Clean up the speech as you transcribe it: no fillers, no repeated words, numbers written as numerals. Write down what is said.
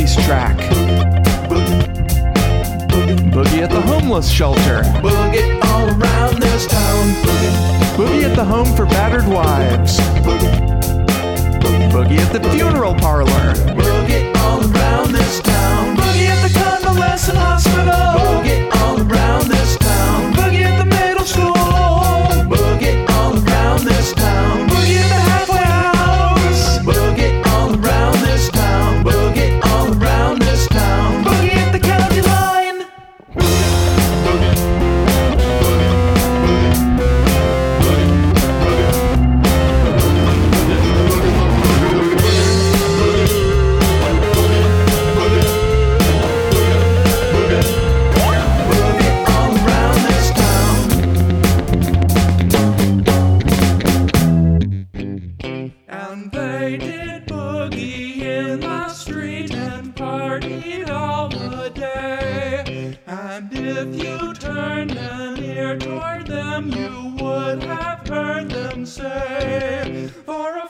racetrack. Boogie at the homeless shelter. Boogie all around this town. Boogie at the home for battered wives. Boogie at the funeral parlor. Boogie all around this town. Boogie at the convalescent hospital. Boogie all around this town. Boogie at the middle school. Boogie all around this town. Boogie at the halfway house. Boogie all around this town. Boogie all around this town. Boogie at the county line. Boogie all around this town. And they did boogie in the street and partied all the day. And if you turned an ear toward them, you would have heard them say, for